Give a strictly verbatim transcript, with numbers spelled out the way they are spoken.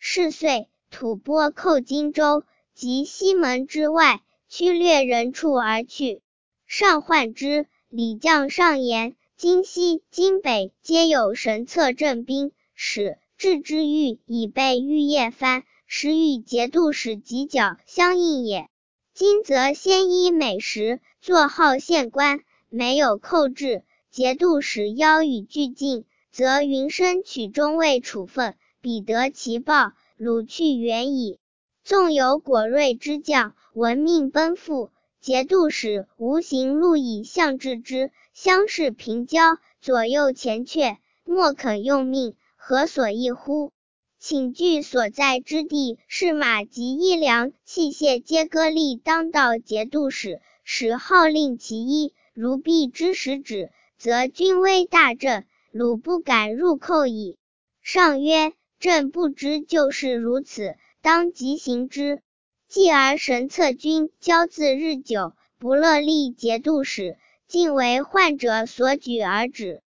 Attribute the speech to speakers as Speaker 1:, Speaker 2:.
Speaker 1: 是岁，吐蕃寇荆州及西门之外，驱掠人处而去。上患之，礼将上言，今西、今北皆有神策镇兵，使置之欲以备玉叶藩，实与节度使犄角相应也。今则先依美食，坐号县官，没有寇至，节度使邀与俱进，则云深取中尉处分，彼得其报，虏去远矣。纵有果锐之将，闻命奔赴，节度使无行路以相治之，相视平交，左右前却，莫肯用命，何所异乎？请据所在之地，士马及衣粮器械皆割力当到节度使，使号令其一，如必之使止，则军威大振，虏不敢入寇矣。上曰：朕不知就是如此，当即行之。继而神策军骄自日久，不乐立节度使，竟为患者所举而止。